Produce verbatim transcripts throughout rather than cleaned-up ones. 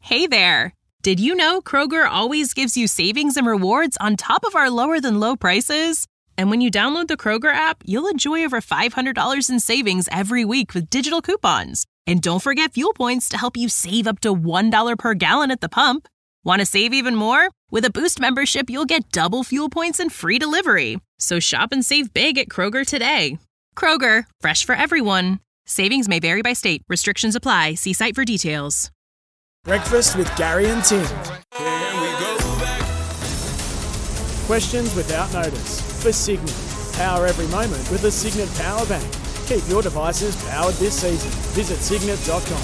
Hey there! Did you know Kroger always gives you savings and rewards on top of our lower-than-low prices? And when you download the Kroger app, you'll enjoy over five hundred dollars in savings every week with digital coupons. And don't forget fuel points to help you save up to one dollar per gallon at the pump. Want to save even more? With a Boost membership, you'll get double fuel points and free delivery. So shop and save big at Kroger today. Kroger, fresh for everyone. Savings may vary by state. Restrictions apply. See site for details. Breakfast with Gary and Tim. Questions without notice. For Cygnett. Power every moment with a Cygnett power bank. Keep your devices powered this season. Visit Cygnett dot com.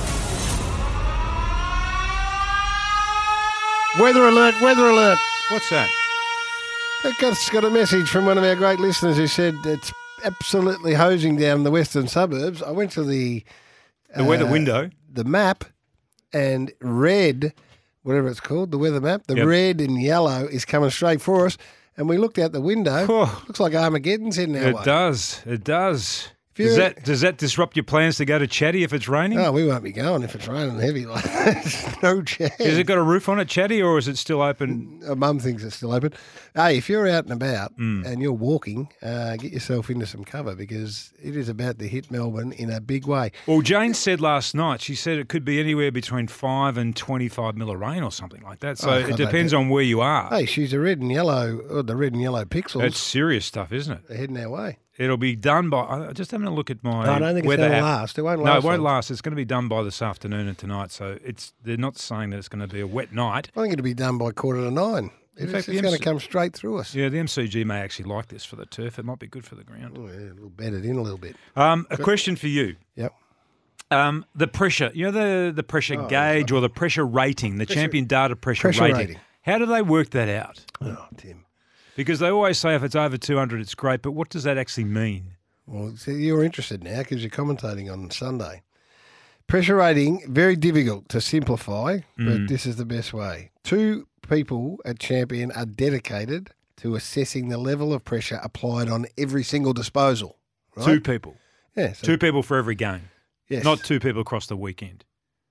Weather alert, weather alert. What's that? I just got a message from one of our great listeners who said it's absolutely hosing down the western suburbs. I went to the... The uh, weather window. The map, and red, whatever it's called, the weather map, the yep. red and yellow is coming straight for us. And we looked out the window. Oh, looks like Armageddon's heading our it way. It does. It does. Does that, does that disrupt your plans to go to Chatty if it's raining? Oh, we won't be going if it's raining heavy like that. No chance. Has it got a roof on it, Chatty, or is it still open? Mum thinks it's still open. Hey, if you're out and about mm. and you're walking, uh, get yourself into some cover because it is about to hit Melbourne in a big way. Well, Jane said last night, she said it could be anywhere between five and twenty-five mil of rain or something like that. So oh, it depends on where you are. Hey, she's the red and yellow, or the red and yellow pixels. That's serious stuff, isn't it? They're heading our way. It'll be done by. I'm just having a look at my. No, I don't think weather it's going to app. last. It won't last. No, it won't long. last. It's going to be done by this afternoon and tonight. So it's they're not saying that it's going to be a wet night. I think it'll be done by quarter to nine. In it's fact, it's going to come straight through us. Yeah, the M C G may actually like this for the turf. It might be good for the ground. Oh, yeah, it'll bed it in a little bit. Um, a question for you. Yep. Um, the pressure, you know, the the pressure oh, gauge or the pressure rating, the pressure, Champion Data pressure, pressure rating. rating. How do they work that out? Oh, Tim. Because they always say if it's over two hundred, it's great. But what does that actually mean? Well, see, you're interested now because you're commentating on Sunday. Pressure rating, very difficult to simplify, but Mm. this is the best way. Two people at Champion are dedicated to assessing the level of pressure applied on every single disposal. Right? Two people. Yeah. So, two people for every game. Yes. Not two people across the weekend.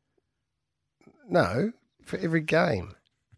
No, for every game.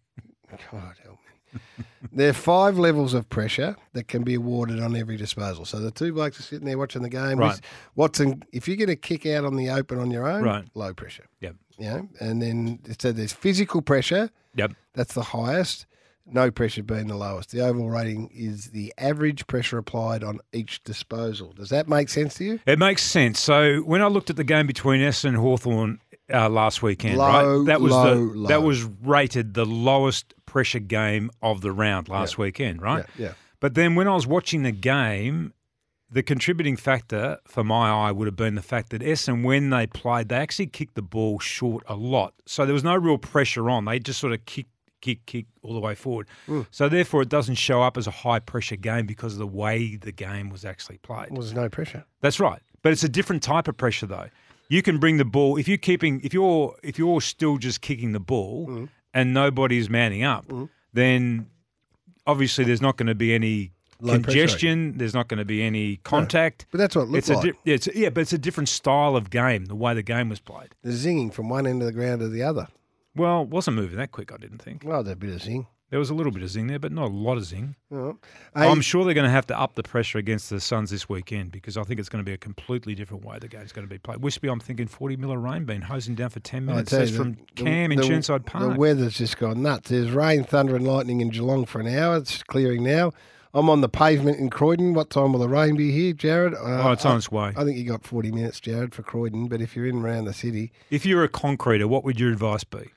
God help me. There are five levels of pressure that can be awarded on every disposal. So the two blokes are sitting there watching the game. Right. Watson, if you get a kick out on the open on your own, right. low pressure. Yep. You know, and then so there's physical pressure. Yep. That's the highest. No pressure being the lowest. The overall rating is the average pressure applied on each disposal. Does that make sense to you? It makes sense. So when I looked at the game between Essendon and Hawthorn uh, last weekend, low, right? That was low, the low. that was rated the lowest pressure game of the round last yeah. weekend, right? Yeah, yeah. But then when I was watching the game, the contributing factor for my eye would have been the fact that Essendon, when they played, they actually kicked the ball short a lot. So there was no real pressure on. They just sort of kicked, kick, kick all the way forward. Mm. So therefore, it doesn't show up as a high pressure game because of the way the game was actually played. Well, there's no pressure. That's right, but it's a different type of pressure though. You can bring the ball if you're keeping if you're if you're still just kicking the ball mm. and nobody's manning up, mm. then obviously there's not going to be any low congestion. There's not going to be any contact. No, but that's what it looks it's like. A di- it's, yeah, but it's a different style of game. The way the game was played. The zinging from one end of the ground to the other. Well, it wasn't moving that quick, I didn't think. Well, there's a bit of zing. There was a little bit of zing there, but not a lot of zing. Oh. I'm Hey, sure they're going to have to up the pressure against the Suns this weekend because I think it's going to be a completely different way the game's going to be played. Wispy, I'm thinking forty mil of rain been hosing down for ten minutes. That's you, from the, Cam the, in the, Chirnside Park. The weather's just gone nuts. There's rain, thunder and lightning in Geelong for an hour. It's clearing now. I'm on the pavement in Croydon. What time will the rain be here, Jared? Uh, oh, it's on its way. I think you got forty minutes, Jared, for Croydon. But if you're in and around the city... If you're a concreter, what would your advice be?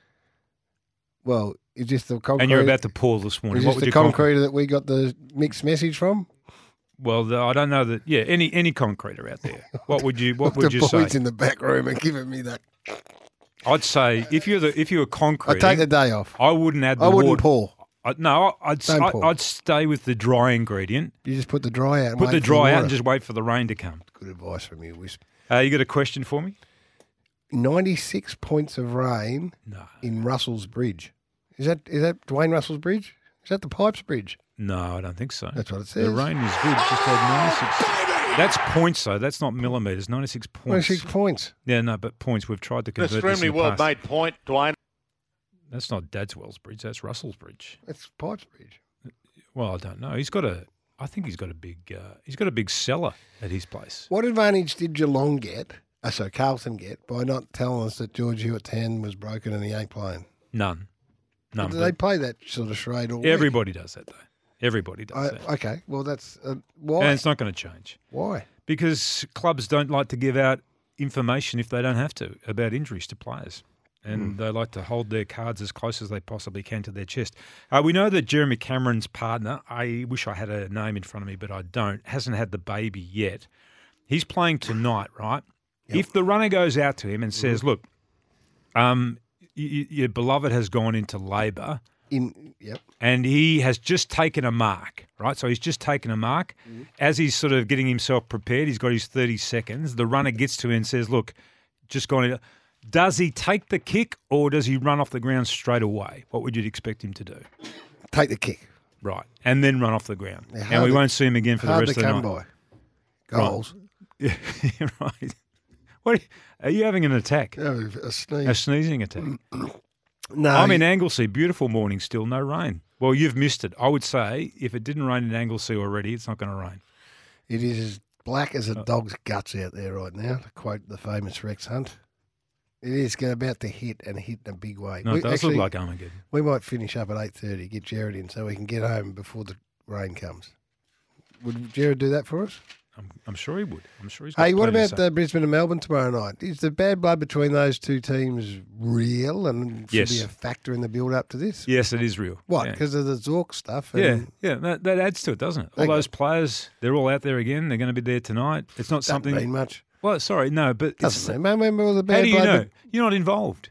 Well, is this the concrete? And you're about to pour this morning. Is what this would the your concreter that we got the mixed message from? Well, the, I don't know that. Yeah, any any concreter out there. What would you What would the you boys say? in the back room are giving me that. I'd say if you're the if you're concreting, I take the day off. I wouldn't add. The I wouldn't water. pour. I, no, I'd Don't I, pour. I'd stay with the dry ingredient. You just put the dry out. And Put wait the for dry water. out and just wait for the rain to come. Good advice from you, Wisp. Uh, you got a question for me? ninety-six points of rain No. in Russell's Bridge. Is that is that Dwayne Russell's Bridge? Is that the Pipes Bridge? No, I don't think so. That's what it says. The rain is good. Just had ninety-six. That's points, though. That's not millimetres. ninety-six points. ninety-six points. Yeah, no, but points. We've tried to An convert this extremely in the well past. made point, Dwayne. That's not Dadswell's bridge. That's Russell's bridge. It's Pipes Bridge. Well, I don't know. He's got a. I think he's got a big. Uh, he's got a big cellar at his place. What advantage did Geelong get? Uh, so Carlton get by not telling us that George Hewitt's hand was broken and he ain't playing. None. None. Do they play that sort of charade all Everybody does that, though. Everybody does I, that. Okay, well, that's uh, why. And it's not going to change. Why? Because clubs don't like to give out information if they don't have to about injuries to players. And mm. they like to hold their cards as close as they possibly can to their chest. Uh, we know that Jeremy Cameron's partner, I wish I had a name in front of me, but I don't, hasn't had the baby yet. He's playing tonight, right? Yep. If the runner goes out to him and says, mm. look, um, y- your beloved has gone into labour, In yep, and he has just taken a mark, right? So he's just taken a mark. Mm. As he's sort of getting himself prepared, he's got his thirty seconds. The runner gets to him and says, look, just gone into... Does he take the kick or does he run off the ground straight away? What would you expect him to do? Take the kick. Right. And then run off the ground. Yeah, and we to, won't see him again for the rest of the night. Hard to come by. Goals. Right. Yeah, right. What are you, are you having an attack? No, a sneeze. A sneezing attack. No. I'm in Anglesea. Beautiful morning still. No rain. Well, you've missed it. I would say if it didn't rain in Anglesea already, it's not going to rain. It is as black as a dog's guts out there right now, to quote the famous Rex Hunt. It is going about to hit and hit in a big way. No, we, it does actually, look like Armageddon. We might finish up at eight thirty, get Jared in so we can get home before the rain comes. Would Jared do that for us? I'm, I'm sure he would. I'm sure he's got Hey, what plenty to about say. uh, Brisbane and Melbourne tomorrow night? Is the bad blood between those two teams real and should Yes. be a factor in the build-up to this? Yes, it is real. What, Yeah. because of the Zork stuff? Yeah, And yeah, that, that adds to it, doesn't it? All Okay. those players, they're all out there again. They're going to be there tonight. It's not Doesn't something. mean much. Well, sorry, no, but it's, Doesn't mean. Remember all the bad how do you blood know? You're not involved.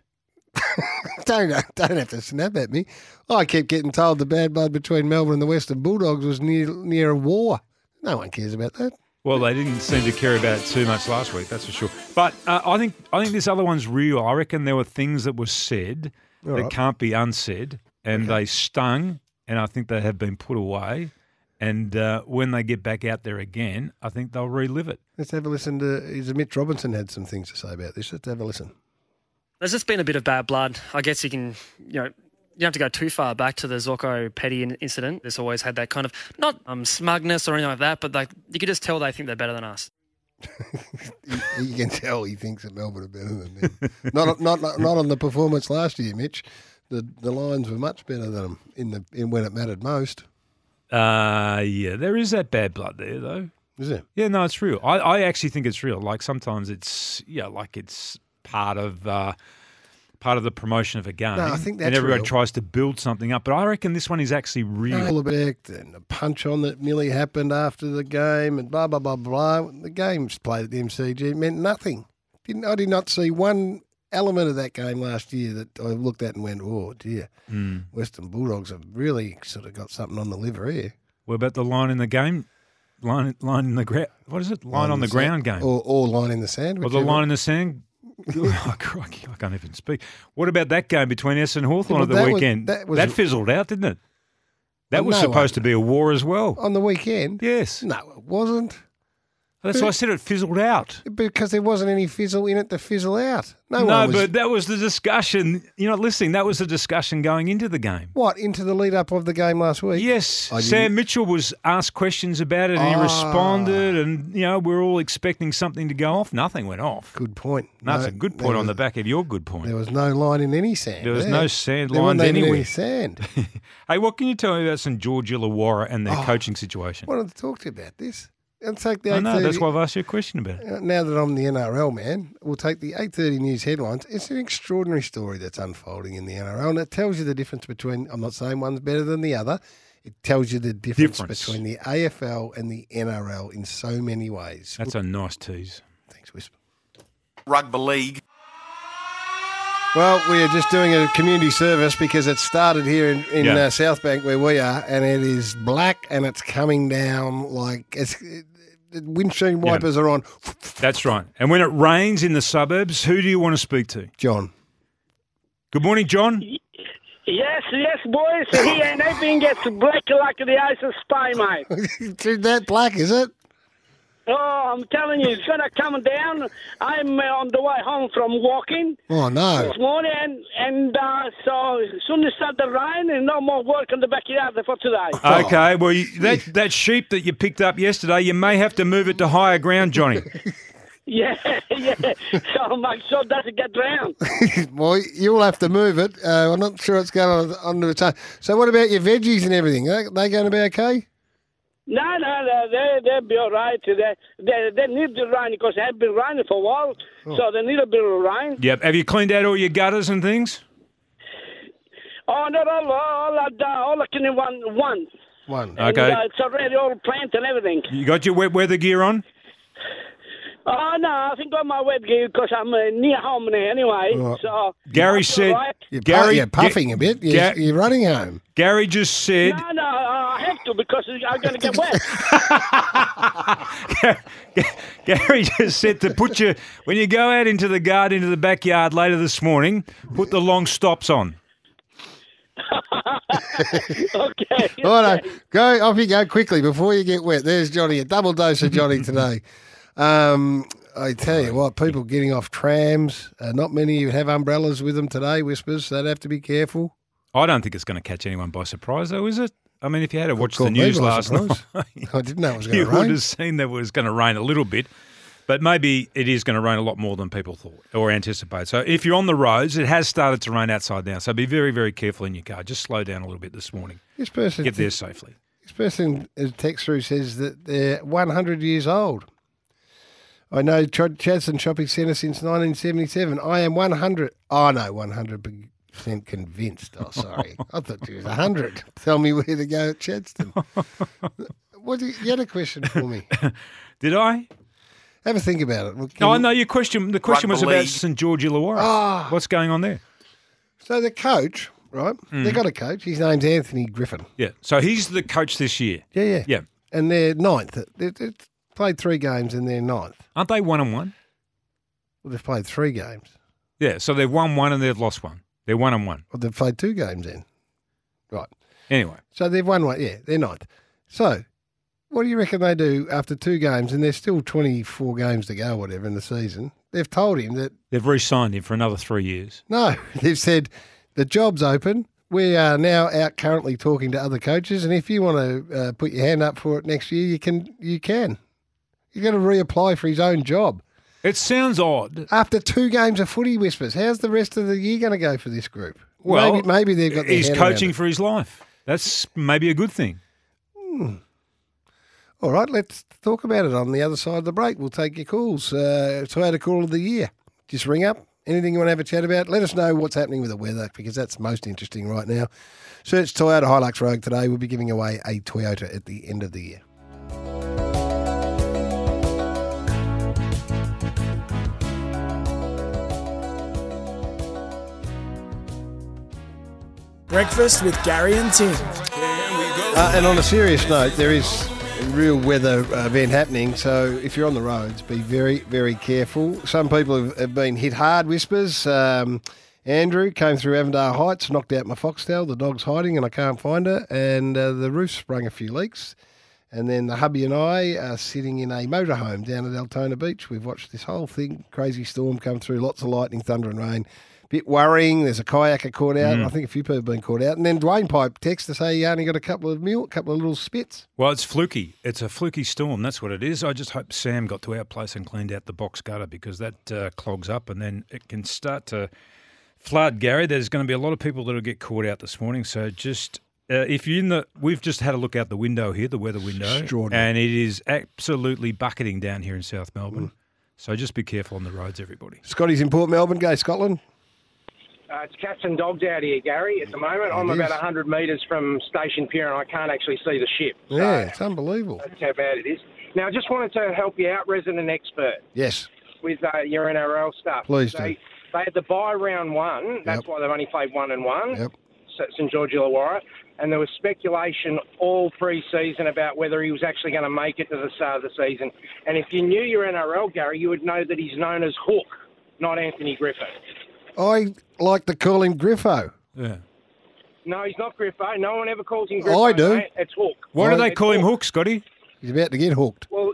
Don't don't have to snap at me. I keep getting told the bad blood between Melbourne and the Western Bulldogs was near near a war. No one cares about that. Well, they didn't seem to care about it too much last week, that's for sure. But uh, I think I think this other one's real. I reckon there were things that were said All that right. can't be unsaid, and Okay. they stung, and I think they have been put away. And uh, when they get back out there again, I think they'll relive it. Let's have a listen to. Is Mitch Robinson had some things to say about this? Let's have a listen. There's just been a bit of bad blood. I guess you can, you know, you don't have to go too far back to the Zorko Petty in- incident. There's always had that kind of, not um, smugness or anything like that, but like you could just tell they think they're better than us. you, you can tell he thinks that Melbourne are better than them. not, not not not on the performance last year, Mitch. The the Lions were much better than them in the in when it mattered most. Uh, yeah, there is that bad blood there, though. Is it? Yeah, no, it's real. I, I actually think it's real. Like sometimes it's, yeah, like it's part of uh, part of the promotion of a game. No, I think that's and everybody real. tries to build something up. But I reckon this one is actually real. Hullabek and the punch on that nearly happened after the game and blah blah blah blah. The games played at the M C G meant nothing. Didn't I did not see one element of that game last year that I looked at and went, oh dear, Mm. Western Bulldogs have really sort of got something on the liver here. What about the line in the game? Line, line in the ground. What is it? Line, on the, ground sand. game. Or, or line in the sand. Or the whichever. line in the sand. Oh, crikey, I can't even speak. What about that game between Essendon and Hawthorn Yeah, at the that was- weekend? that was- that fizzled out, didn't it? That Oh, was no supposed way. to be a war as well. On the weekend? Yes. No, it wasn't. That's why I said it fizzled out. Because there wasn't any fizzle in it to fizzle out. No, No, one was, but that was the discussion. You're not listening. That was the discussion going into the game. What, into the lead up of the game last week? Yes, I Sam didn't- Mitchell was asked questions about it and he Ah. responded and, you know, we're all expecting something to go off. Nothing went off. Good point. That's No, a good there point on was- the back of your good point. There was no line in any sand. There was no sand there lines wasn't even anywhere. any sand. Hey, what can you tell me about St George Illawarra and their Oh, coaching situation? I wanted to talk to you about this. And take the I eight know, thirty. that's why I've asked you a question about it. Uh, Now that I'm the N R L man, we'll take the eight thirty news headlines. It's an extraordinary story that's unfolding in the N R L, and it tells you the difference between, I'm not saying one's better than the other, it tells you the difference, Difference. between the A F L and the N R L in so many ways. That's a nice tease. Thanks, Whisper. Rugby league. Well, we are just doing a community service because it started here in, in Yeah. uh, South Bank where we are, and it is black and it's coming down like it's, it, the windscreen wipers are on. That's right. And when it rains in the suburbs, who do you want to speak to? John. Good morning, John. Yes, yes, boys. Here and everything gets black like the ice of spy, mate. Is that black, is it? Oh, I'm telling you, it's gonna come down. I'm uh, on the way home from walking Oh, no. this morning, and, and uh, so as soon as it started to rain, and no more work in the backyard for today. Okay, well, you, that, that sheep that you picked up yesterday, you may have to move it to higher ground, Johnny. Yeah, yeah. So make sure it doesn't get drowned. Well, you'll have to move it. Uh, I'm not sure it's going on onto its own. So what about your veggies and everything? Are they going to be okay? No, no, no, they, they'll be all right. They, they, they need the rain because it has been raining for a while, Oh. so they need a bit of rain. Yep. Have you cleaned out all your gutters and things? Oh, not all, all, all, all I can in one. one. One. And, Okay. uh, it's already all planted and everything. You got your wet weather gear on? Oh, no, I think got my wet gear because I'm uh, near home now anyway. Right. So Gary that's all said- right. You're, pu- Gary- you're puffing a bit. You're, Ga- you're running home. Gary just said... No, no, I have to because I'm going to get wet. Gary just said to put your... When you go out into the garden, into the backyard later this morning, put the long stops on. Okay. Righto, go off you go quickly before you get wet. There's Johnny, a double dose of Johnny today. Um, I tell you what, people getting off trams. Uh, not many have umbrellas with them today. Whispers, they'd have to be careful. I don't think it's going to catch anyone by surprise, though, is it? I mean, if you had to watch the caught me news by last surprise. night, I didn't know it was going you to would rain. have seen that it was going to rain a little bit. But maybe it is going to rain a lot more than people thought or anticipate. So if you're on the roads, it has started to rain outside now. So be very, very careful in your car. Just slow down a little bit this morning. This person, Get there safely. this person, as text through, says that they're one hundred years old. I know Ch- Chadstone Shopping Centre since nineteen seventy-seven. I am one hundred. Oh, no, one hundred percent convinced. Oh, sorry. I thought you was one hundred. Tell me where to go at Chadstone. What do you, you had a question for me? Did I? Have a think about it. Well, can No, I you- know your question. The question was Rugby about league. St George Illawarra. Ah. What's going on there? So the coach, right? Mm. They got a coach. His name's Anthony Griffin. Yeah. So he's the coach this year. Yeah, yeah. Yeah. And they're ninth. They- They've played three games and they're ninth. Aren't they one and one? Well, they've played three games. Yeah. So they've won one and they've lost one. They're one and one. Well, they've played two games then. Right. Anyway. So they've won one. Yeah, they're ninth. So what do you reckon they do after two games and there's still twenty-four games to go, whatever, in the season? They've told him that, They've re-signed him for another three years. no, they've said the job's open. We are now out currently talking to other coaches, and if you want to uh, put your hand up for it next year, you can. You can. You've got to reapply for his own job. It sounds odd. After two games of footy, Whispers, how's the rest of the year going to go for this group? Well, maybe, maybe they've got their He's head around coaching it. for his life. That's maybe a good thing. All right, let's talk about it on the other side of the break. We'll take your calls. Uh, Toyota Call of the Year. Just ring up. Anything you want to have a chat about, let us know what's happening with the weather because that's most interesting right now. Search Toyota Hilux Rogue today. We'll be giving away a Toyota at the end of the year. Breakfast with Gary and Tim. Uh, and on a serious note, there is a real weather event happening, so if you're on the roads, be very, very careful. Some people have, have been hit hard, Whispers. Um, Andrew came through Avondale Heights, knocked out my foxtail. The dog's hiding and I can't find her. And uh, the roof sprung a few leaks. And then the hubby and I are sitting in a motorhome down at Altona Beach. We've watched this whole thing, crazy storm come through, lots of lightning, thunder and rain. Bit worrying. There's a kayaker caught out. I think a few people have been caught out. And then Dwayne Pipe texts to say he only got a couple of mule, couple of little spits. Well, it's fluky. It's a fluky storm. That's what it is. I just hope Sam got to our place and cleaned out the box gutter because that uh, clogs up and then it can start to flood, Gary. There's going to be a lot of people that will get caught out this morning. So just uh, if you're in the, we've just had a look out the window here, the weather window, Extraordinary. and it is absolutely bucketing down here in South Melbourne. So just be careful on the roads, everybody. Scotty's in Port Melbourne. Go Scotland. Uh, it's cats and dogs out here, Gary, at the moment. I'm It about is. one hundred metres from Station Pier and I can't actually see the ship. So Yeah, it's unbelievable. that's how bad it is. Now, I just wanted to help you out, resident expert, Yes. with uh, your N R L stuff. Please do. they, They had the bye round one. That's Yep. why they've only played one and one. Yep. St George Illawarra. And there was speculation all pre-season about whether he was actually going to make it to the start of the season. And if you knew your N R L, Gary, you would know that he's known as Hook, not Anthony Griffin. I like to call him Griffo. Yeah. No, he's not Griffo. No one ever calls him Griffo. I do. Mate. It's Hook. Why do they It's call him Hook. Hook, Scotty? He's about to get hooked. Well,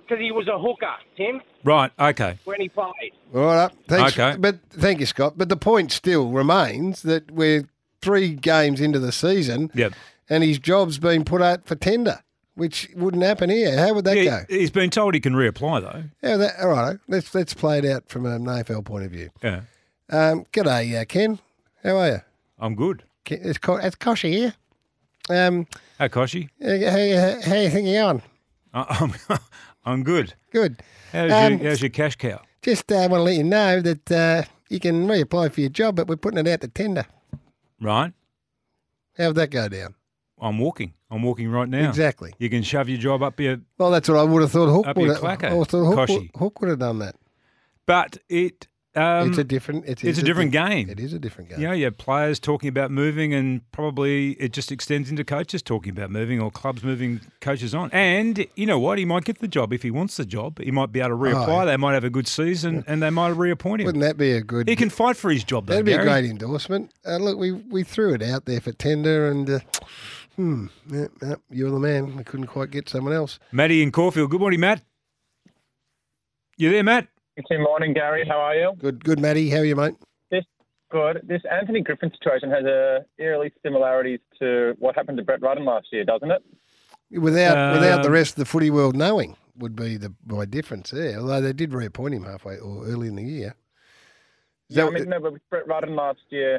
because he was a hooker, Tim, Right, okay. when he played. All right. Thanks. Okay. But thank you, Scott. But the point still remains that we're three games into the season Yep. and his job's been put out for tender, which wouldn't happen here. How would that Yeah, go? he's been told he can reapply, though. How would that, all right. Let's, let's play it out from an A F L point of view. Yeah. Um, g'day, uh, Ken. How are you? I'm good. Ken, it's, Co- it's Koshy here. Um, Hey, Koshy. how, how, how you think you're on? I- I'm, I'm good. Good. How's, Um, your, how's your cash cow? Just uh, want to let you know that uh, you can reapply for your job, but we're putting it out to tender. Right. How would that go down? I'm walking. I'm walking right now. Exactly. You can shove your job up your... Well, that's what I would have thought Hook Up would your have. clacker, I thought Hook, would, Koshy. Hook would have done that. But it... Um, it's a different. It it's is a different di- game. It is a different game. You know, you have players talking about moving, and probably it just extends into coaches talking about moving, or clubs moving coaches on. And you know what? He might get the job if he wants the job. He might be able to reapply. Oh, yeah. They might have a good season, and they might reappoint him. Wouldn't that be a good? He can fight for his job, though. That'd be Gary. a great endorsement. Uh, look, we we threw it out there for tender, and uh, hmm, yeah, yeah, you're the man. We couldn't quite get someone else. Matty in Caulfield. Good morning, Matt. You there, Matt? Good morning, Gary. How are you? Good, good, Matty. How are you, mate? This good. This Anthony Griffin situation has a eerily similarities to what happened to Brett Rutten last year, doesn't it? Without without the Um, rest of the footy world knowing would be the my difference there. Although they did reappoint him halfway or early in the year. Is Yeah, that I mean, what- no, but with Brett Rutten last year,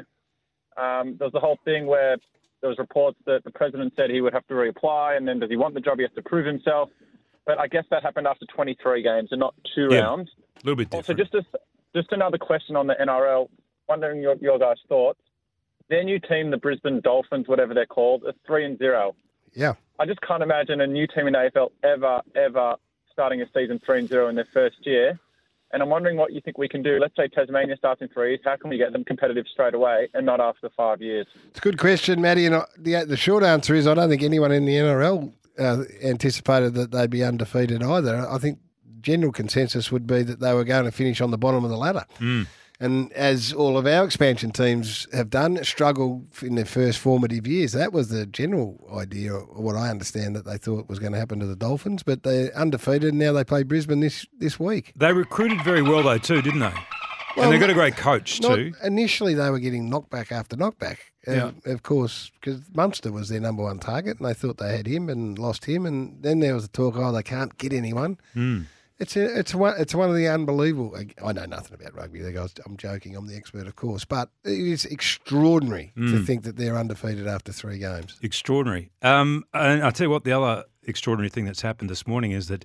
um, there was the whole thing where there was reports that the president said he would have to reapply, and then does he want the job? He has to prove himself. But I guess that happened after twenty-three games and not two Yeah. rounds. A little bit Also, different. just a, just another question on the N R L. Wondering your, your guys' thoughts. Their new team, the Brisbane Dolphins, whatever they're called, are three and zero. Yeah. I just can't imagine a new team in the A F L ever, ever starting a season three and zero in their first year. And I'm wondering what you think we can do. Let's say Tasmania starts in threes. How can we get them competitive straight away and not after five years? It's a good question, Matty. And I- the the short answer is I don't think anyone in the N R L uh, anticipated that they'd be undefeated either. I think general consensus would be that they were going to finish on the bottom of the ladder. Mm. And as all of our expansion teams have done, struggled in their first formative years. That was the general idea, or what I understand that they thought was going to happen to the Dolphins. But they're undefeated, and now they play Brisbane this, this week. They recruited very well, though, too, didn't they? Well, and they've got a great coach, Not, too. initially, they were getting knockback after knockback. Yeah. And of course, because Munster was their number one target, and they thought they had him and lost him. And then there was the talk, oh, they can't get anyone. Mm. It's a, it's one it's one of the unbelievable. I know nothing about rugby. Guys, I'm joking. I'm the expert, of course, but it is extraordinary to Mm. think that they're undefeated after three games. Extraordinary. Um, and I'll tell you what, the other extraordinary thing that's happened this morning is that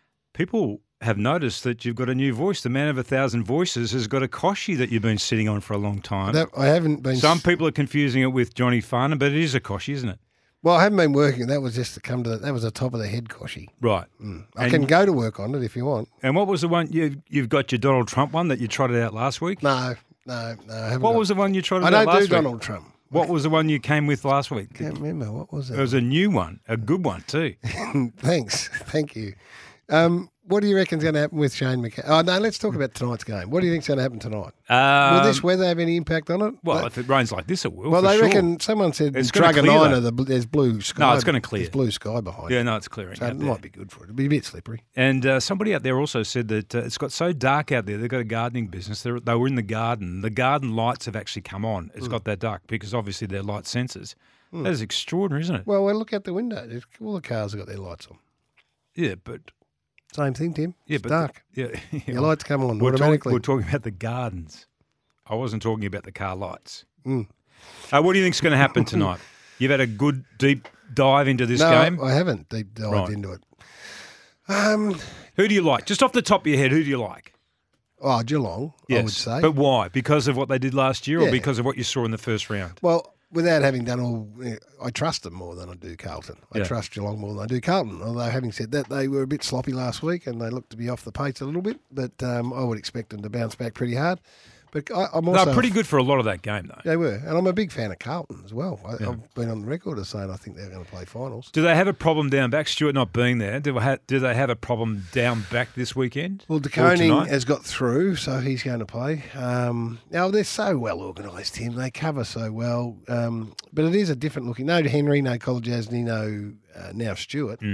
people have noticed that you've got a new voice. The man of a thousand voices has got a Koshy that you've been sitting on for a long time. That, I haven't been. Some people are confusing it with Johnny Farnham, but it is a Koshy, isn't it? Well, I haven't been working. That was just to come to. That was the top of the head, Koshy. Right. Mm. I And- can go to work on it if you want. And what was the one you you've got your Donald Trump one that you trotted out last week? No, no, no. I haven't What got- was the one you trotted I out don't last do week? Donald Trump. What was the one you came with last week? Can't remember. What was It it? was a new one, a good one too. Thanks. Thank you. Um, what do you reckon's going to happen with Shane McCann? Oh, no, let's talk about tonight's game. What do you think's going to happen tonight? Um, Will this weather have any impact on it? well, They- if it rains like this, it will. well, for they sure. reckon someone said It's in gonna clear, Truganina though. the, bl- there's blue sky. No, it's gonna clear. There's blue sky behind. Yeah, it. no, it's clearing. So out it there. might be good for it. It'll be a bit slippery. And uh, somebody out there also said that uh, it's got so dark out there. They've got a gardening business. They're, they were in the garden. The garden lights have actually come on. It's Mm. got that dark because obviously they're light sensors. That is extraordinary, isn't it? Well, well, look out the window. There's- All the cars have got their lights on. Yeah, but Same thing, Tim. yeah, It's but dark. yeah, Your lights come on we're, talk- automatically. we're talking about the gardens. I wasn't talking about the car lights. Mm. Uh, what do you think's going to happen tonight? You've had a good deep dive into this no, game. I haven't deep dived Right. into it. Um, Who do you like? Just off the top of your head, who do you like? oh, Geelong, Yes, I would say. but why? Because of what they did last year, or Yeah. because of what you saw in the first round? Well, without having done all, I trust them more than I do Carlton. I Yeah. trust Geelong more than I do Carlton. Although, having said that, they were a bit sloppy last week and they looked to be off the pace a little bit. But um, I would expect them to bounce back pretty hard. But I, I'm also They were pretty good for a lot of that game, though. They were, and I'm a big fan of Carlton as well. I, Yeah. I've been on the record as saying I think they're going to play finals. Do they have a problem down back? Stuart not being there, do, ha- do they have a problem down back this weekend? Well, Or DeConing tonight? has got through, so he's going to play. Um, now, they're so well organised, Tim. They cover so well. Um, but it is a different looking. No Henry, no Colajasny, no uh, now Stewart. Mm.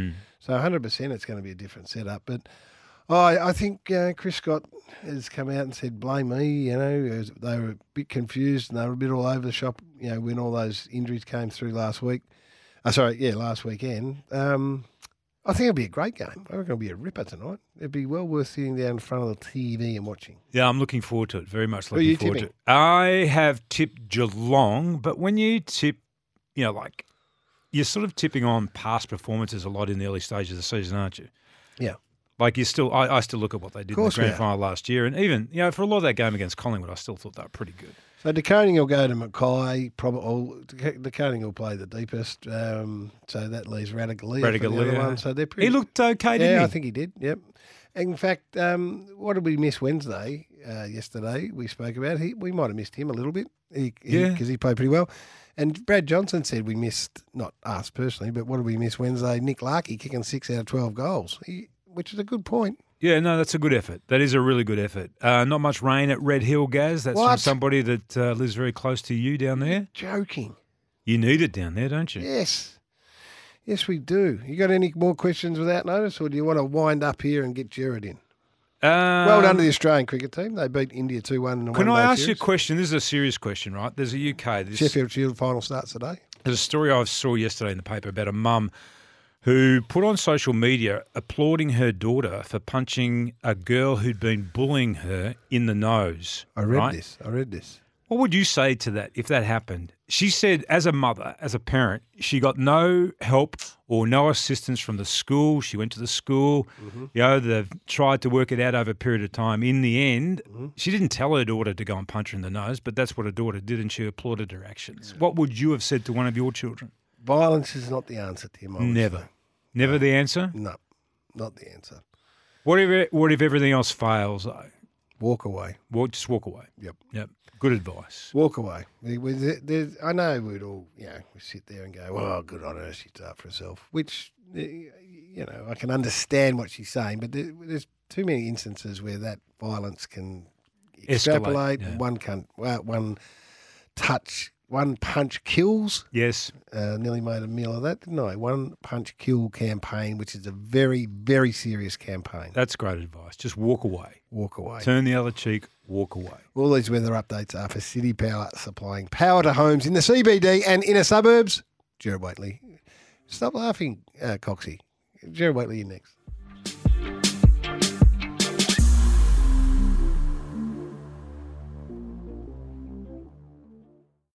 So one hundred percent it's going to be a different setup. But oh, I, I think uh, Chris Scott has come out and said, blame me, you know. They were a bit confused and they were a bit all over the shop, you know, when all those injuries came through last week. Oh, sorry, yeah, last weekend. Um, I think it'll be a great game. I reckon it'll be a ripper tonight. It'd be well worth sitting down in front of the T V and watching. Yeah, I'm looking forward to it. Very much Who are looking you forward tipping? to it. I have tipped Geelong, but when you tip, you know, like you're sort of tipping on past performances a lot in the early stages of the season, aren't you? Yeah. Like you still, I, I still look at what they did in the course we grand are. final last year, and even you know for a lot of that game against Collingwood, I still thought they were pretty good. So DeConing will go to Mackay. Probably DeConing will play the deepest. Um, so that leaves Radigalia for the other Radigalia. one. So they're pretty. He looked okay, didn't yeah, he? I think he did. Yep. In fact, um, what did we miss Wednesday? Uh, yesterday we spoke about. He we might have missed him a little bit. He, Yeah. because he played pretty well. And Brad Johnson said we missed, not us personally, but what did we miss Wednesday? Nick Larkey kicking six out of twelve goals, he, which is a good point. Yeah, no, that's a good effort. That is a really good effort. Uh, not much rain at Red Hill, Gaz. That's from What? somebody that uh, lives very close to you down there. Joking. You need it down there, don't you? Yes. Yes, we do. You got any more questions without notice, or do you want to wind up here and get Jared in? Um, Well done to the Australian cricket team. They beat India two one in the Can one-day I ask you a series. question? This is a serious question, right? There's a U K. This, Sheffield Shield final starts today. There's a story I saw yesterday in the paper about a mum who put on social media applauding her daughter for punching a girl who'd been bullying her in the nose. I read right? this. I read this. What would you say to that if that happened? She said, as a mother, as a parent, she got no help or no assistance from the school. She went to the school. Mm-hmm. You know, they've tried to work it out over a period of time. In the end, Mm-hmm. she didn't tell her daughter to go and punch her in the nose, but that's what her daughter did, and she applauded her actions. What would you have said to one of your children? Violence is not the answer, Tim. I would Never. say. Never the answer? No, not the answer. What if, what if everything else fails, though? Walk away. Walk, just walk away. Yep. Yep. Good advice. Walk away. We- we- there's- I know we'd all, you know, we sit there and go, well, good on her, she's up for herself, which, uh, you know, I can understand what she's saying, but there, there's too many instances where that violence can extrapolate. yeah. One can, well, one touch, one punch kills. Yes. Uh, nearly made a meal of that, didn't I? One punch kill campaign, which is a very, very serious campaign. That's great advice. Just walk away. Walk away. Turn the other cheek, walk away. All these weather updates are for City Power, supplying power to homes in the C B D and inner suburbs. Jared Waitley. Stop laughing, uh, Coxie. Jared Waitley, you next.